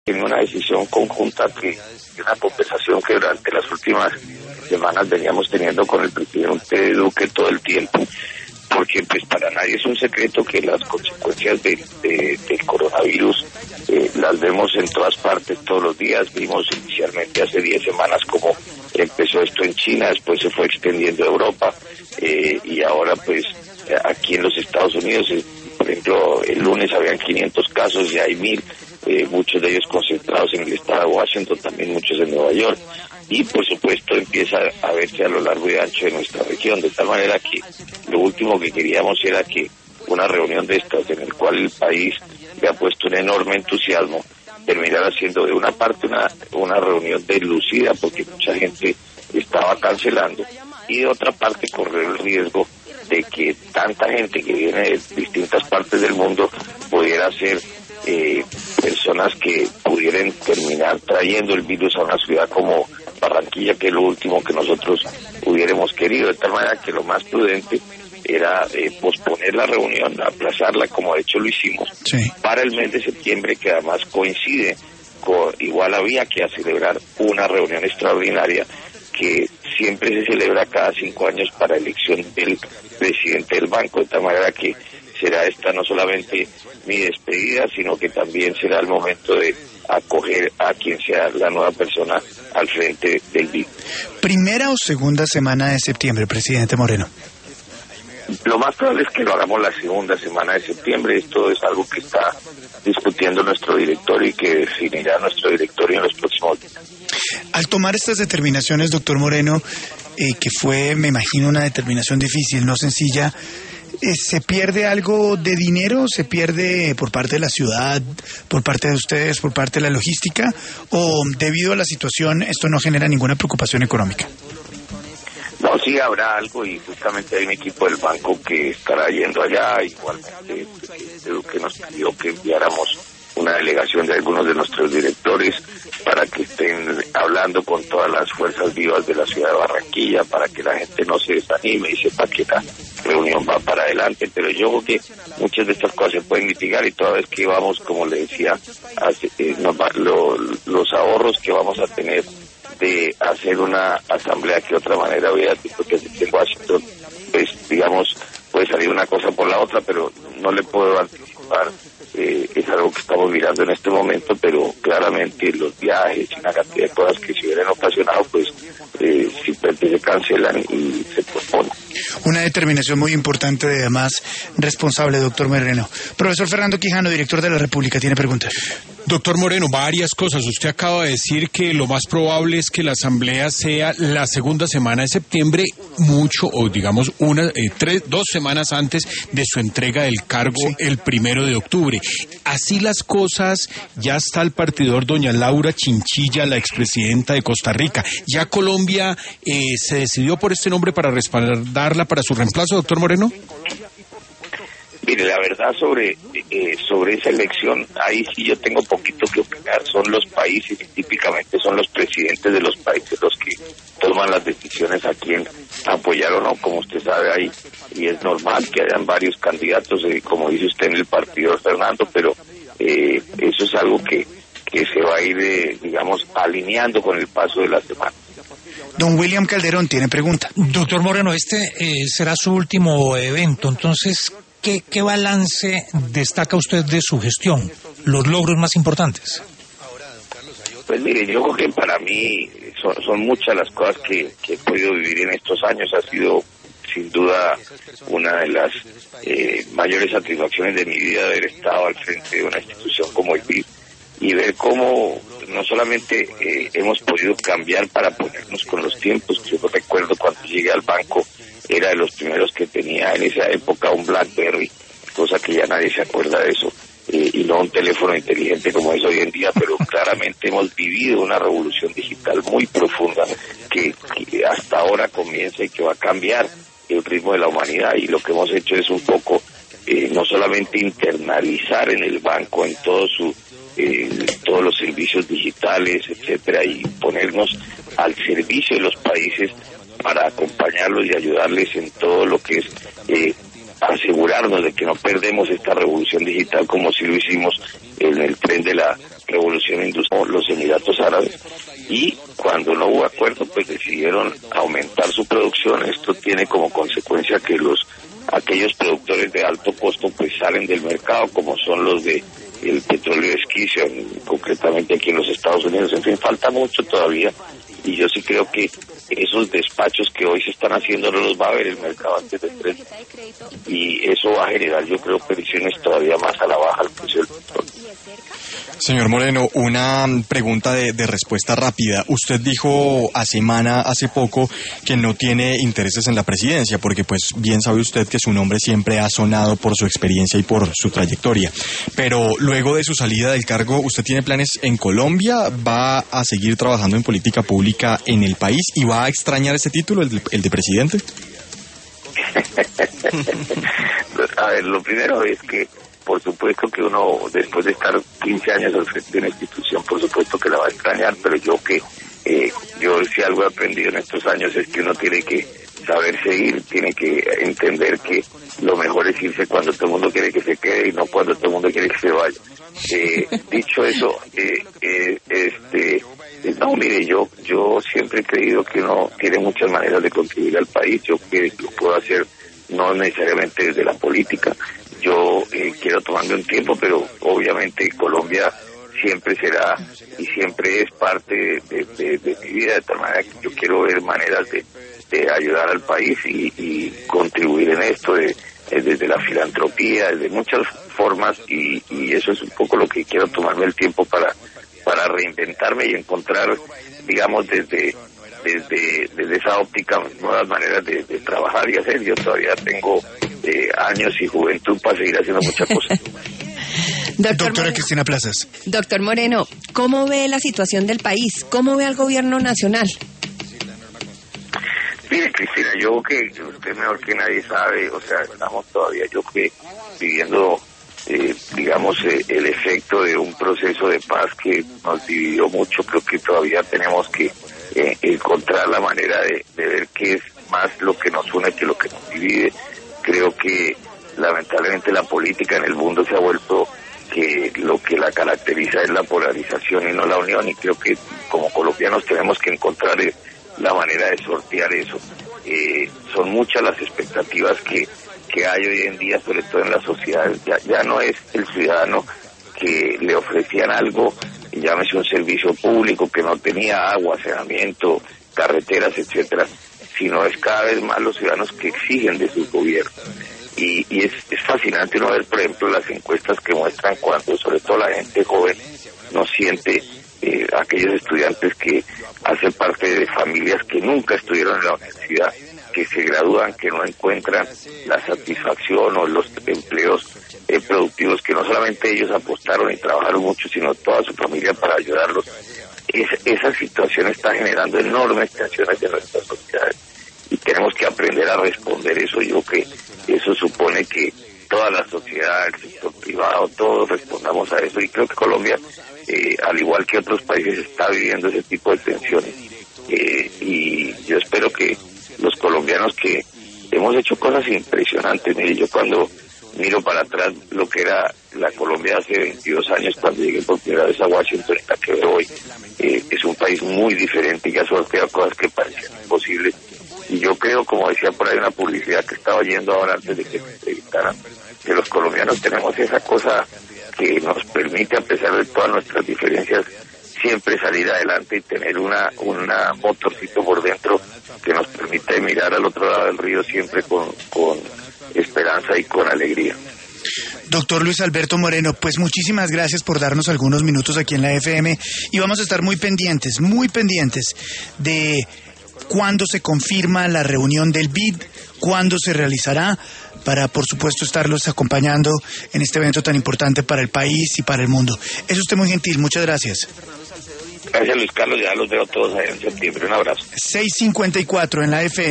en una decisión conjunta una conversación que durante las últimas semanas veníamos teniendo con el presidente Duque todo el tiempo, porque pues para nadie es un secreto que las consecuencias del coronavirus las vemos en todas partes todos los días. Vimos inicialmente hace 10 semanas cómo empezó esto en China, después se fue extendiendo a Europa y ahora pues aquí en los Estados Unidos, por ejemplo, el lunes habían 500 casos y hay 1000, muchos de ellos concentrados en el estado de Washington, también muchos en Nueva York, y por supuesto empieza a verse a lo largo y ancho de nuestra región, de tal manera que lo último que queríamos era que una reunión de estas, en el cual el país le ha puesto un enorme entusiasmo, terminara siendo de una parte una reunión deslucida, porque mucha gente estaba cancelando, y de otra parte correr el riesgo de que tanta gente que viene de distintas partes del mundo pudiera ser personas que pudieran terminar trayendo el virus a una ciudad como Barranquilla, que es lo último que nosotros hubiéramos querido, de tal manera que lo más prudente era posponer la reunión, aplazarla, como de hecho lo hicimos, sí, para el mes de septiembre, que además coincide con, igual había que celebrar una reunión extraordinaria que siempre se celebra cada 5 años para elección del presidente del banco, de tal manera que será esta no solamente mi despedida, sino que también será el momento de acoger a quien sea la nueva persona al frente del BID. ¿Primera o segunda semana de septiembre, presidente Moreno? Lo más probable es que lo hagamos la segunda semana de septiembre. Esto es algo que está discutiendo nuestro director y que definirá nuestro directorio en los próximos días. Al tomar estas determinaciones, doctor Moreno, que fue, me imagino, una determinación difícil, no sencilla, ¿se pierde algo de dinero? ¿Se pierde por parte de la ciudad, por parte de ustedes, por parte de la logística? ¿O debido a la situación esto no genera ninguna preocupación económica? No, sí habrá algo, y justamente hay un equipo del banco que estará yendo allá. Igualmente que nos pidió que enviáramos una delegación de algunos de nuestros directores para que estén hablando con todas las fuerzas vivas de la ciudad de Barranquilla, para que la gente no se desanime y sepa que la reunión va para adelante. Pero yo creo que muchas de estas cosas se pueden mitigar, y toda vez que vamos, como le decía, los ahorros que vamos a tener de hacer una asamblea que de otra manera hubiera visto que en Washington, pues digamos, puede salir una cosa por la otra, pero no le puedo anticipar. Es algo que estamos mirando en este momento, pero claramente los viajes y una cantidad de cosas que se hubieran ocasionado, pues simplemente se cancelan y se posponen. Una determinación muy importante, de además responsable, doctor Moreno. Profesor Fernando Quijano, director de La República, tiene preguntas. Doctor Moreno, varias cosas. Usted acaba de decir que lo más probable es que la asamblea sea la segunda semana de septiembre, mucho, o digamos 2 semanas antes de su entrega del cargo, sí, el 1 de octubre. Así las cosas, ya está el partidor doña Laura Chinchilla, la expresidenta de Costa Rica. ¿Ya Colombia se decidió por este nombre para respaldarla para su reemplazo, doctor Moreno? Mire, la verdad sobre esa elección, ahí sí yo tengo poquito que opinar. Son los países, y típicamente son los presidentes de los países los que toman las decisiones a quién apoyar o no, como usted sabe ahí, y es normal que hayan varios candidatos, como dice usted en el partido, Fernando, pero eso es algo que se va a ir, digamos, alineando con el paso de la semana. Don William Calderón tiene pregunta. Doctor Moreno, este será su último evento, entonces, ¿qué balance destaca usted de su gestión? ¿Los logros más importantes? Pues mire, yo creo que para mí son muchas las cosas que he podido vivir en estos años. Ha sido sin duda una de las mayores satisfacciones de mi vida haber estado al frente de una institución como el BID y ver cómo no solamente hemos podido cambiar para ponernos con los tiempos. Yo recuerdo cuando llegué al banco, era de los primeros que tenía en esa época un BlackBerry, cosa que ya nadie se acuerda de eso, y no un teléfono inteligente como es hoy en día, pero claramente hemos vivido una revolución digital muy profunda que hasta ahora comienza y que va a cambiar el ritmo de la humanidad, y lo que hemos hecho es un poco no solamente internalizar en el banco en todos los servicios digitales, etcétera, y ponernos al servicio de los países para acompañarlos y ayudarles en todo lo que es asegurarnos de que no perdemos esta revolución digital, como si lo hicimos en el tren de la revolución industrial, los Emiratos Árabes, y cuando no hubo acuerdo, pues decidieron aumentar su producción. Esto tiene como consecuencia que aquellos productores de alto costo pues salen del mercado, como son los de el petróleo esquisto, concretamente aquí en los Estados Unidos. En fin, falta mucho todavía, y yo sí creo que esos despachos que hoy se están haciendo no los va a ver el mercado antes del 30, y eso va a generar, yo creo, presiones todavía más a la baja al precio del petróleo. Señor Moreno, una pregunta de respuesta rápida. Usted dijo hace poco que no tiene intereses en la presidencia, porque pues bien sabe usted que su nombre siempre ha sonado por su experiencia y por su trayectoria. Pero luego de su salida del cargo, ¿usted tiene planes en Colombia? ¿Va a seguir trabajando en política pública en el país y va a extrañar ese título, el de presidente? A ver, lo primero es que por supuesto que uno, después de estar 15 años al frente de una institución, por supuesto que la va a extrañar, pero yo si algo he aprendido en estos años es que uno tiene que saber seguir, tiene que entender que lo mejor es irse cuando todo el mundo quiere que se quede y no cuando todo el mundo quiere que se vaya. Dicho eso, no, mire, yo siempre he creído que uno tiene muchas maneras de contribuir al país. Yo que lo puedo hacer no necesariamente desde la política. Yo quiero tomarme un tiempo, pero obviamente Colombia siempre será y siempre es parte de mi vida, de tal manera que yo quiero ver maneras de ayudar al país y contribuir en esto desde la filantropía, desde muchas formas, y eso es un poco lo que quiero, tomarme el tiempo para reinventarme y encontrar, digamos, desde esa óptica nuevas maneras de trabajar y hacer. Yo todavía tengo años y juventud para seguir haciendo muchas cosas. Doctora Cristina Plazas. Doctor Moreno, ¿cómo ve la situación del país? ¿Cómo ve al gobierno nacional? Mire, Cristina, yo que usted mejor que nadie sabe, o sea, estamos todavía, yo que viviendo, digamos, el efecto de un proceso de paz que nos dividió mucho. Creo que todavía tenemos que encontrar la manera de ver qué es más lo que nos une que lo que nos divide. Creo que lamentablemente la política en el mundo se ha vuelto que lo que la caracteriza es la polarización y no la unión, y creo que como colombianos tenemos que encontrar la manera de sortear eso. Son muchas las expectativas que hay hoy en día, sobre todo en las sociedades. Ya no es el ciudadano que le ofrecían algo, llámese un servicio público que no tenía agua, saneamiento, carreteras, etcétera, sino es cada vez más los ciudadanos que exigen de sus gobiernos. Y es fascinante uno ver, por ejemplo, las encuestas que muestran cuando, sobre todo la gente joven, no siente, aquellos estudiantes que hacen parte de familias que nunca estuvieron en la universidad, que se gradúan, que no encuentran la satisfacción o los empleos productivos que no solamente ellos apostaron y trabajaron mucho, sino toda su familia para ayudarlos. Esa situación está generando enormes tensiones en nuestras sociedades y tenemos que aprender a responder eso. Yo que eso supone que toda la sociedad, el sector privado, todos respondamos a eso, y creo que Colombia, al igual que otros países, está viviendo ese tipo de tensiones, y yo espero que los colombianos que hemos hecho cosas impresionantes. Mire, yo cuando miro para atrás lo que era la Colombia hace 22 años, cuando llegué por primera vez a Washington, hasta que veo hoy, es un país muy diferente y que ha sorteado cosas que parecían imposibles. Y yo creo, como decía por ahí una publicidad que estaba oyendo ahora antes de que me entrevistaran, que los colombianos tenemos esa cosa que nos permite, a pesar de todas nuestras diferencias, siempre salir adelante y tener una motorcito por dentro que nos permite mirar al otro lado del río siempre con esperanza y con alegría. Doctor Luis Alberto Moreno, pues muchísimas gracias por darnos algunos minutos aquí en la FM, y vamos a estar muy pendientes de cuándo se confirma la reunión del BID, cuándo se realizará, para por supuesto estarlos acompañando en este evento tan importante para el país y para el mundo. Es usted muy gentil, muchas gracias. Gracias, Luis Carlos, ya los veo todos ahí en septiembre, un abrazo. 6:54 en la FM.